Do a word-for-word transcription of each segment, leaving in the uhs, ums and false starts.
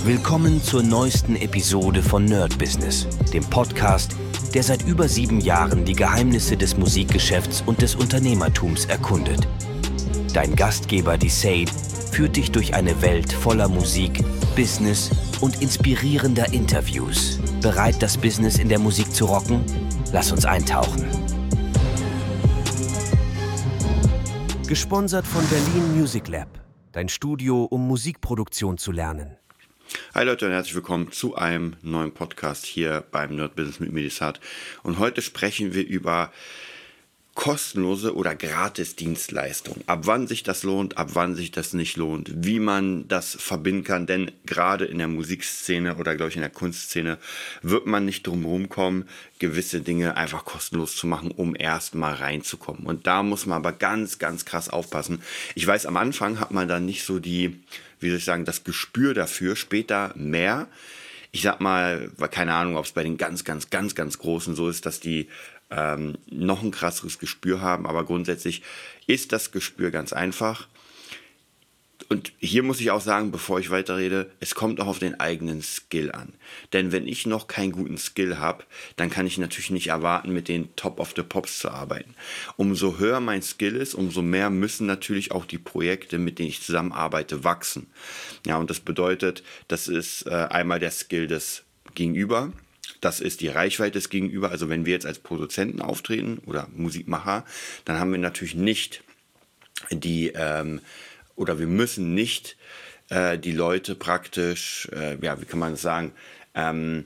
Willkommen zur neuesten Episode von Nerd Business, dem Podcast, der seit über sieben Jahren die Geheimnisse des Musikgeschäfts und des Unternehmertums erkundet. Dein Gastgeber Desaid führt dich durch eine Welt voller Musik, Business und inspirierender Interviews. Bereit, das Business in der Musik zu rocken? Lass uns eintauchen. Gesponsert von Berlin Music Lab, dein Studio, um Musikproduktion zu lernen. Hi Leute und herzlich willkommen zu einem neuen Podcast hier beim Nerd Business mit mir, Desaid. Und heute sprechen wir über kostenlose oder gratis Dienstleistungen. Ab wann sich das lohnt, ab wann sich das nicht lohnt, wie man das verbinden kann. Denn gerade in der Musikszene oder glaube ich in der Kunstszene wird man nicht drum herum kommen, gewisse Dinge einfach kostenlos zu machen, um erst mal reinzukommen. Und da muss man aber ganz, ganz krass aufpassen. Ich weiß, am Anfang hat man dann nicht so die, wie soll ich sagen, das Gespür dafür, später mehr. Ich sag mal, keine Ahnung, ob es bei den ganz, ganz, ganz, ganz Großen so ist, dass die ähm, noch ein krasseres Gespür haben, aber grundsätzlich ist das Gespür ganz einfach. Und hier muss ich auch sagen, bevor ich weiterrede, es kommt auch auf den eigenen Skill an. Denn wenn ich noch keinen guten Skill habe, dann kann ich natürlich nicht erwarten, mit den Top of the Pops zu arbeiten. Umso höher mein Skill ist, umso mehr müssen natürlich auch die Projekte, mit denen ich zusammenarbeite, wachsen. Ja, und das bedeutet, das ist äh, einmal der Skill des Gegenüber. Das ist die Reichweite des Gegenüber. Also wenn wir jetzt als Produzenten auftreten oder Musikmacher, dann haben wir natürlich nicht die, ähm, oder wir müssen nicht äh, die Leute praktisch, äh, ja, wie kann man das sagen, ähm,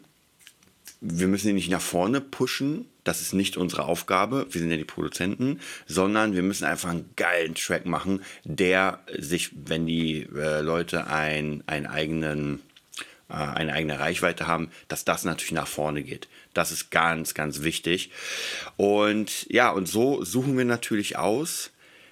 wir müssen die nicht nach vorne pushen. Das ist nicht unsere Aufgabe, wir sind ja die Produzenten, sondern wir müssen einfach einen geilen Track machen, der sich, wenn die äh, Leute ein, einen eigenen... eine eigene Reichweite haben, dass das natürlich nach vorne geht. Das ist ganz, ganz wichtig. Und ja, und so suchen wir natürlich aus,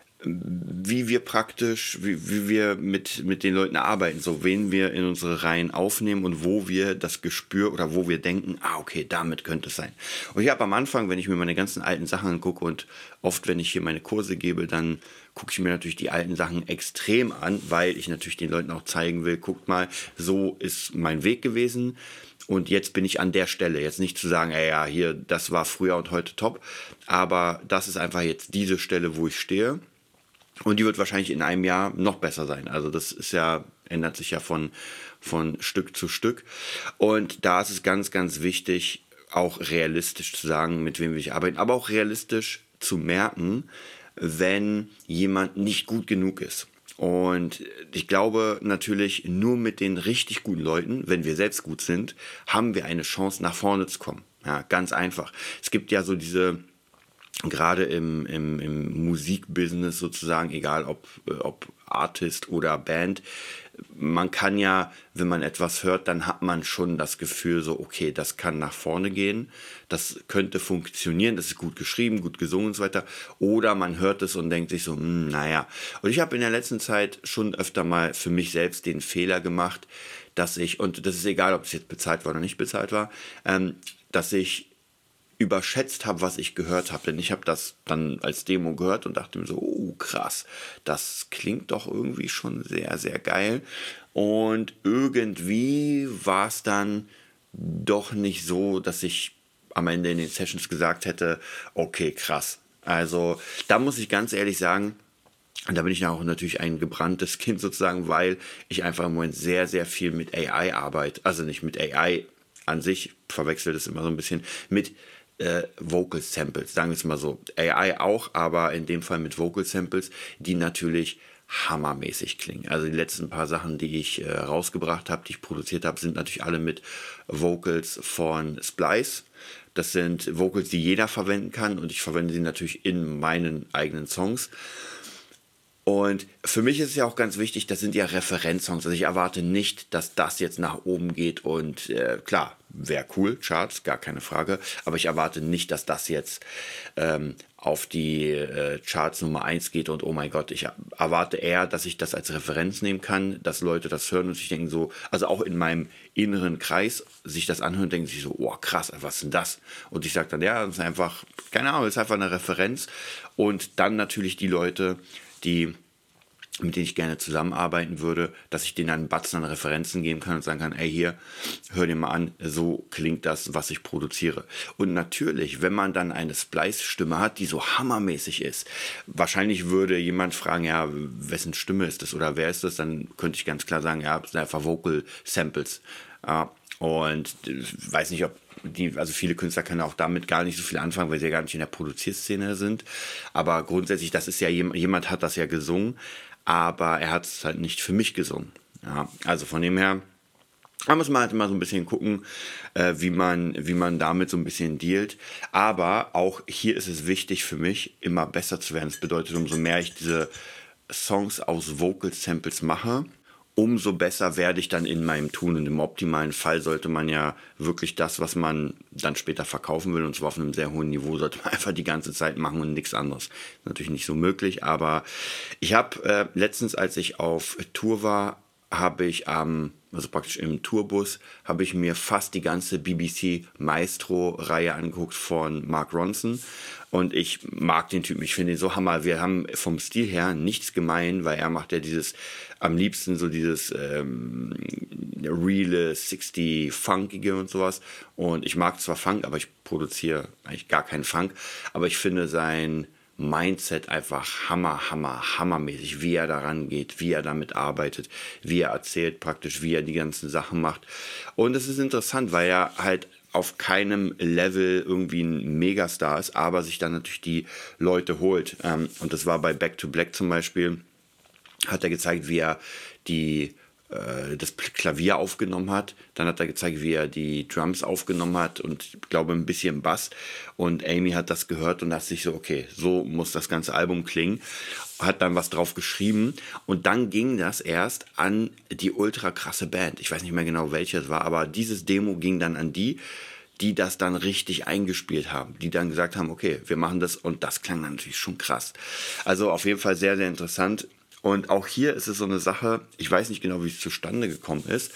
wie wir praktisch, wie, wie wir mit, mit den Leuten arbeiten, so wen wir in unsere Reihen aufnehmen und wo wir das Gespür oder wo wir denken, ah, okay, damit könnte es sein. Und ich habe am Anfang, wenn ich mir meine ganzen alten Sachen angucke und oft, wenn ich hier meine Kurse gebe, dann gucke ich mir natürlich die alten Sachen extrem an, weil ich natürlich den Leuten auch zeigen will, guckt mal, so ist mein Weg gewesen und jetzt bin ich an der Stelle. Jetzt nicht zu sagen, ey, ja, hier, das war früher und heute top, aber das ist einfach jetzt diese Stelle, wo ich stehe. Und die wird wahrscheinlich in einem Jahr noch besser sein. Also das ist ja, ändert sich ja von, von Stück zu Stück. Und da ist es ganz, ganz wichtig, auch realistisch zu sagen, mit wem will ich arbeiten, aber auch realistisch zu merken, wenn jemand nicht gut genug ist. Und ich glaube natürlich, nur mit den richtig guten Leuten, wenn wir selbst gut sind, haben wir eine Chance, nach vorne zu kommen. Ja, ganz einfach. Es gibt ja so diese... Gerade im, im, im Musikbusiness sozusagen, egal ob, ob Artist oder Band, man kann ja, wenn man etwas hört, dann hat man schon das Gefühl so, okay, das kann nach vorne gehen, das könnte funktionieren, das ist gut geschrieben, gut gesungen und so weiter. Oder man hört es und denkt sich so, hm, naja. Und ich habe in der letzten Zeit schon öfter mal für mich selbst den Fehler gemacht, dass ich, und das ist egal, ob es jetzt bezahlt war oder nicht bezahlt war, ähm, dass ich überschätzt habe, was ich gehört habe. Denn ich habe das dann als Demo gehört und dachte mir so, oh krass, das klingt doch irgendwie schon sehr, sehr geil. Und irgendwie war es dann doch nicht so, dass ich am Ende in den Sessions gesagt hätte, okay, krass. Also da muss ich ganz ehrlich sagen, und da bin ich auch natürlich ein gebranntes Kind sozusagen, weil ich einfach im Moment sehr, sehr viel mit A I arbeite. Also nicht mit A I an sich, verwechselt es immer so ein bisschen, mit Äh, Vocal Samples, sagen wir es mal so. A I auch, aber in dem Fall mit Vocal Samples, die natürlich hammermäßig klingen. Also die letzten paar Sachen, die ich äh, rausgebracht habe, die ich produziert habe, sind natürlich alle mit Vocals von Splice. Das sind Vocals, die jeder verwenden kann und ich verwende sie natürlich in meinen eigenen Songs. Und für mich ist es ja auch ganz wichtig, das sind ja Referenzsongs. Also ich erwarte nicht, dass das jetzt nach oben geht und äh, klar, wäre cool, Charts, gar keine Frage. Aber ich erwarte nicht, dass das jetzt ähm, auf die äh, Charts Nummer eins geht und oh mein Gott, ich erwarte eher, dass ich das als Referenz nehmen kann, dass Leute das hören und sich denken so, also auch in meinem inneren Kreis sich das anhören und denken sich so, oh krass, was ist denn das? Und ich sage dann, ja, das ist einfach, keine Ahnung, das ist einfach eine Referenz. Und dann natürlich die Leute, die mit denen ich gerne zusammenarbeiten würde, dass ich denen einen Batzen an Referenzen geben kann und sagen kann, ey, hier, hör dir mal an, so klingt das, was ich produziere. Und natürlich, wenn man dann eine Splice-Stimme hat, die so hammermäßig ist, wahrscheinlich würde jemand fragen, ja, wessen Stimme ist das oder wer ist das, dann könnte ich ganz klar sagen, ja, das sind einfach Vocal Samples. Ja, und ich weiß nicht, ob die, also viele Künstler können auch damit gar nicht so viel anfangen, weil sie ja gar nicht in der Produzierszene sind. Aber grundsätzlich, das ist ja jemand, jemand hat das ja gesungen, aber er hat es halt nicht für mich gesungen. Ja, also von dem her, da muss man halt immer so ein bisschen gucken, äh, wie man, wie man damit so ein bisschen dealt. Aber auch hier ist es wichtig für mich, immer besser zu werden. Das bedeutet, umso mehr ich diese Songs aus Vocal Samples mache, umso besser werde ich dann in meinem Tun. Und im optimalen Fall sollte man ja wirklich das, was man dann später verkaufen will, und zwar auf einem sehr hohen Niveau, sollte man einfach die ganze Zeit machen und nichts anderes. Ist natürlich nicht so möglich, aber ich habe äh, letztens, als ich auf Tour war, habe ich am, ähm, also praktisch im Tourbus, habe ich mir fast die ganze B B C Maestro-Reihe angeguckt von Mark Ronson. Und ich mag den Typen, ich finde ihn so hammer. Wir haben vom Stil her nichts gemein, weil er macht ja dieses, am liebsten so dieses ähm, reale, sixty funkige und sowas. Und ich mag zwar Funk, aber ich produziere eigentlich gar keinen Funk. Aber ich finde sein Mindset einfach hammer, hammer, hammermäßig, wie er daran geht, wie er damit arbeitet, wie er erzählt praktisch, wie er die ganzen Sachen macht. Und es ist interessant, weil er halt auf keinem Level irgendwie ein Megastar ist, aber sich dann natürlich die Leute holt. Und das war bei Back to Black zum Beispiel, hat er gezeigt, wie er die das Klavier aufgenommen hat. Dann hat er gezeigt, wie er die Drums aufgenommen hat und ich glaube ein bisschen Bass. Und Amy hat das gehört und hat sich so, okay, so muss das ganze Album klingen. Hat dann was drauf geschrieben und dann ging das erst an die ultra krasse Band. Ich weiß nicht mehr genau, welche es war, aber dieses Demo ging dann an die, die das dann richtig eingespielt haben, die dann gesagt haben, okay, wir machen das, und das klang natürlich schon krass. Also auf jeden Fall sehr, sehr interessant. Und auch hier ist es so eine Sache, ich weiß nicht genau, wie es zustande gekommen ist,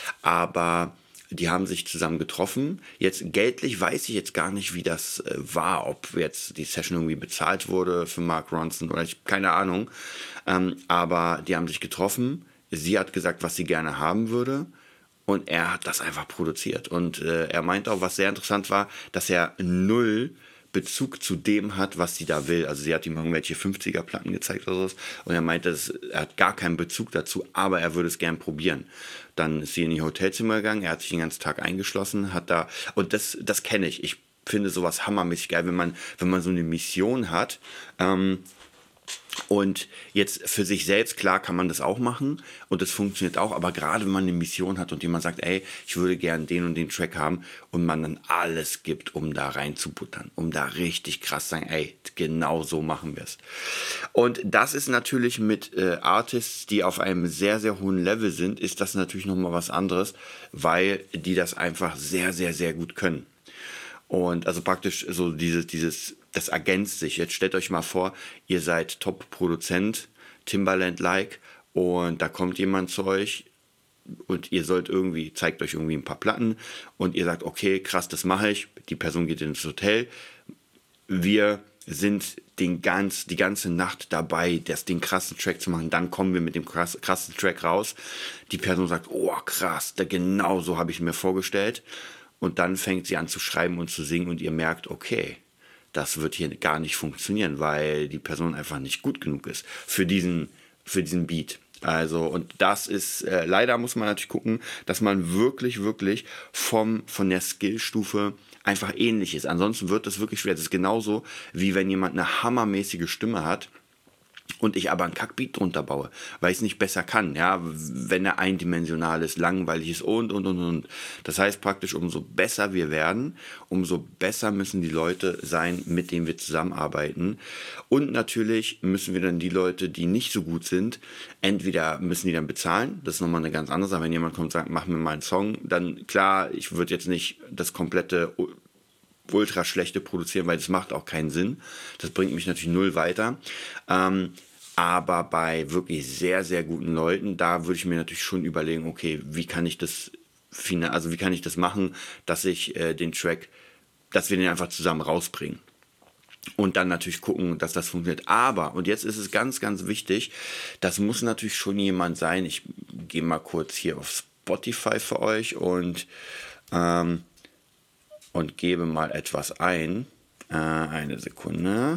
aber die haben sich zusammen getroffen. Jetzt geldlich weiß ich jetzt gar nicht, wie das äh, war, ob jetzt die Session irgendwie bezahlt wurde für Mark Ronson oder ich, keine Ahnung. Ähm, aber die haben sich getroffen, sie hat gesagt, was sie gerne haben würde. Und er hat das einfach produziert. Und äh, er meinte auch, was sehr interessant war, dass er null Bezug zu dem hat, was sie da will. Also sie hat ihm irgendwelche fünfziger-Platten gezeigt oder so. Und er meinte, das, er hat gar keinen Bezug dazu, aber er würde es gern probieren. Dann ist sie in die Hotelzimmer gegangen, er hat sich den ganzen Tag eingeschlossen, hat da, und das, das kenne ich. Ich finde sowas hammermäßig geil, wenn man, wenn man so eine Mission hat, ähm, und jetzt für sich selbst, klar kann man das auch machen und das funktioniert auch, aber gerade wenn man eine Mission hat und jemand sagt, ey, ich würde gern den und den Track haben und man dann alles gibt, um da reinzubuttern, um da richtig krass zu sagen, ey, genau so machen wir es. Und das ist natürlich mit äh, Artists, die auf einem sehr, sehr hohen Level sind, ist das natürlich nochmal was anderes, weil die das einfach sehr, sehr, sehr gut können. Und also praktisch so dieses, dieses, das ergänzt sich. Jetzt stellt euch mal vor, ihr seid Top-Produzent, Timbaland-like, und da kommt jemand zu euch und ihr sollt irgendwie, zeigt euch irgendwie ein paar Platten und ihr sagt, okay, krass, das mache ich. Die Person geht ins Hotel. Wir sind den ganz, die ganze Nacht dabei, das, den krassen Track zu machen. Dann kommen wir mit dem krass, krassen Track raus. Die Person sagt, oh krass, da, genau so habe ich mir vorgestellt. Und dann fängt sie an zu schreiben und zu singen und ihr merkt, okay, das wird hier gar nicht funktionieren, weil die Person einfach nicht gut genug ist für diesen, für diesen Beat. Also, und das ist, äh, leider muss man natürlich gucken, dass man wirklich, wirklich vom, von der Skillstufe einfach ähnlich ist. Ansonsten wird das wirklich schwer. Das ist genauso, wie wenn jemand eine hammermäßige Stimme hat und ich aber einen Kackbeat drunter baue, weil ich es nicht besser kann, ja, wenn er eindimensional ist, langweilig ist und, und, und, und. Das heißt praktisch, umso besser wir werden, umso besser müssen die Leute sein, mit denen wir zusammenarbeiten. Und natürlich müssen wir dann die Leute, die nicht so gut sind, entweder müssen die dann bezahlen, das ist nochmal eine ganz andere Sache, wenn jemand kommt und sagt, mach mir mal einen Song, dann klar, ich würde jetzt nicht das komplette ultra schlechte produzieren, weil das macht auch keinen Sinn. Das bringt mich natürlich null weiter. Ähm, aber bei wirklich sehr, sehr guten Leuten, da würde ich mir natürlich schon überlegen, okay, wie kann ich das, also wie kann ich das machen, dass ich äh, den Track, dass wir den einfach zusammen rausbringen. Und dann natürlich gucken, dass das funktioniert. Aber, und jetzt ist es ganz, ganz wichtig, das muss natürlich schon jemand sein. Ich gehe mal kurz hier auf Spotify für euch und, ähm, und gebe mal etwas ein. Äh, eine Sekunde.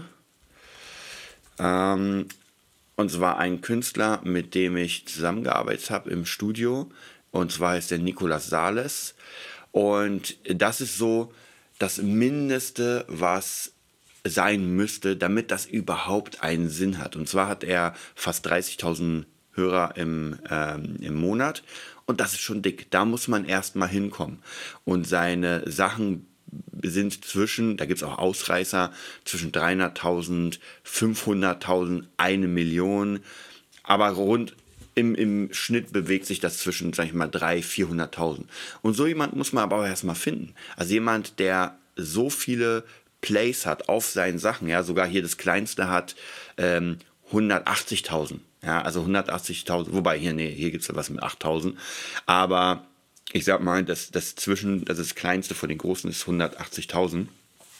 Ähm, und zwar ein Künstler, mit dem ich zusammengearbeitet habe im Studio. Und zwar heißt der Nicolas Sales. Und das ist so das Mindeste, was sein müsste, damit das überhaupt einen Sinn hat. Und zwar hat er fast dreißigtausend Hörer im, ähm, im Monat und das ist schon dick. Da muss man erstmal hinkommen. Und seine Sachen sind zwischen, da gibt es auch Ausreißer, zwischen dreihunderttausend, fünfhunderttausend, eine Million, aber rund im, im Schnitt bewegt sich das zwischen, sag ich mal, dreihunderttausend, vierhunderttausend. Und so jemand muss man aber auch erstmal finden. Also jemand, der so viele Plays hat auf seinen Sachen, ja, sogar hier das kleinste hat ähm, hundertachtzigtausend, ja, also hundertachtzigtausend, wobei hier, nee, hier gibt es ja was mit achttausend, aber ich sag mal, das, das zwischen, das ist das kleinste von den großen ist hundertachtzigtausend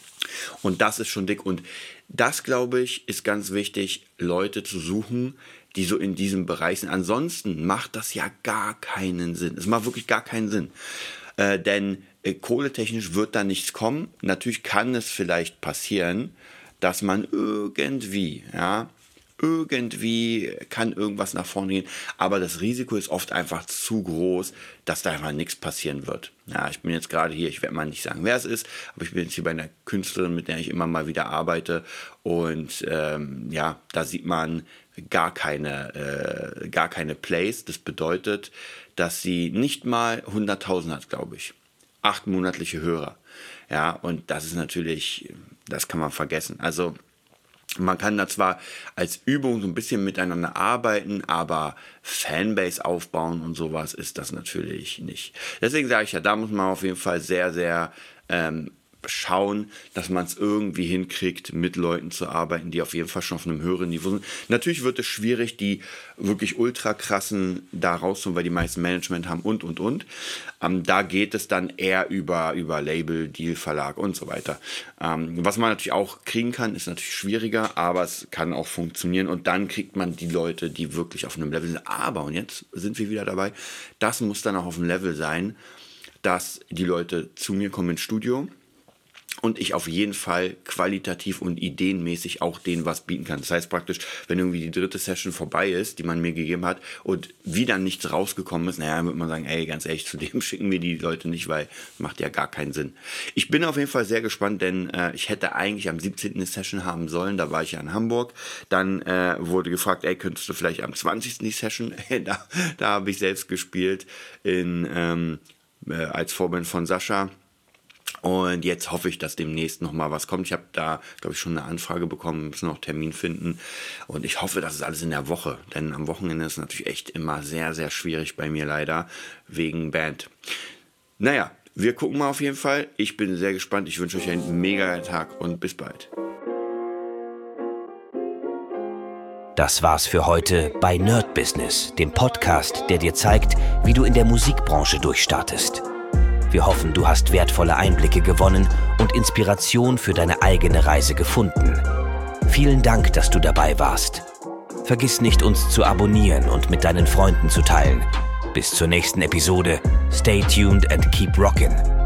und das ist schon dick und das, glaube ich, ist ganz wichtig, Leute zu suchen, die so in diesem Bereich sind. Ansonsten macht das ja gar keinen Sinn, es macht wirklich gar keinen Sinn, äh, denn kohletechnisch wird da nichts kommen. Natürlich kann es vielleicht passieren, dass man irgendwie, ja, irgendwie kann irgendwas nach vorne gehen, aber das Risiko ist oft einfach zu groß, dass da einfach nichts passieren wird. Ja, ich bin jetzt gerade hier, ich werde mal nicht sagen, wer es ist, aber ich bin jetzt hier bei einer Künstlerin, mit der ich immer mal wieder arbeite und ähm, ja, da sieht man gar keine, äh, gar keine Plays. Das bedeutet, dass sie nicht mal hunderttausend hat, glaube ich. Acht monatliche Hörer. Ja, und das ist natürlich, das kann man vergessen. Also man kann da zwar als Übung so ein bisschen miteinander arbeiten, aber Fanbase aufbauen und sowas ist das natürlich nicht. Deswegen sage ich ja, da muss man auf jeden Fall sehr, sehr ähm, schauen, dass man es irgendwie hinkriegt, mit Leuten zu arbeiten, die auf jeden Fall schon auf einem höheren Niveau sind. Natürlich wird es schwierig, die wirklich ultra krassen da rauszuholen, weil die meisten Management haben und, und, und. Ähm, da geht es dann eher über, über Label, Deal, Verlag und so weiter. Ähm, was man natürlich auch kriegen kann, ist natürlich schwieriger, aber es kann auch funktionieren und dann kriegt man die Leute, die wirklich auf einem Level sind. Aber, und jetzt sind wir wieder dabei, das muss dann auch auf einem Level sein, dass die Leute zu mir kommen ins Studio und ich auf jeden Fall qualitativ und ideenmäßig auch denen was bieten kann. Das heißt praktisch, wenn irgendwie die dritte Session vorbei ist, die man mir gegeben hat und wieder nichts rausgekommen ist, naja, dann würde man sagen, ey, ganz ehrlich, zu dem schicken wir die Leute nicht, weil macht ja gar keinen Sinn. Ich bin auf jeden Fall sehr gespannt, denn äh, ich hätte eigentlich am siebzehnten eine Session haben sollen, da war ich ja in Hamburg. Dann äh, wurde gefragt, ey, könntest du vielleicht am zwanzigsten die Session? da da habe ich selbst gespielt in, ähm, äh, als Vorband von Sascha. Und jetzt hoffe ich, dass demnächst nochmal was kommt. Ich habe da, glaube ich, schon eine Anfrage bekommen, müssen noch einen Termin finden. Und ich hoffe, das ist alles in der Woche. Denn am Wochenende ist es natürlich echt immer sehr, sehr schwierig bei mir leider, wegen Band. Naja, wir gucken mal auf jeden Fall. Ich bin sehr gespannt. Ich wünsche euch einen mega Tag und bis bald. Das war's für heute bei Nerd Business, dem Podcast, der dir zeigt, wie du in der Musikbranche durchstartest. Wir hoffen, du hast wertvolle Einblicke gewonnen und Inspiration für deine eigene Reise gefunden. Vielen Dank, dass du dabei warst. Vergiss nicht, uns zu abonnieren und mit deinen Freunden zu teilen. Bis zur nächsten Episode. Stay tuned and keep rockin'.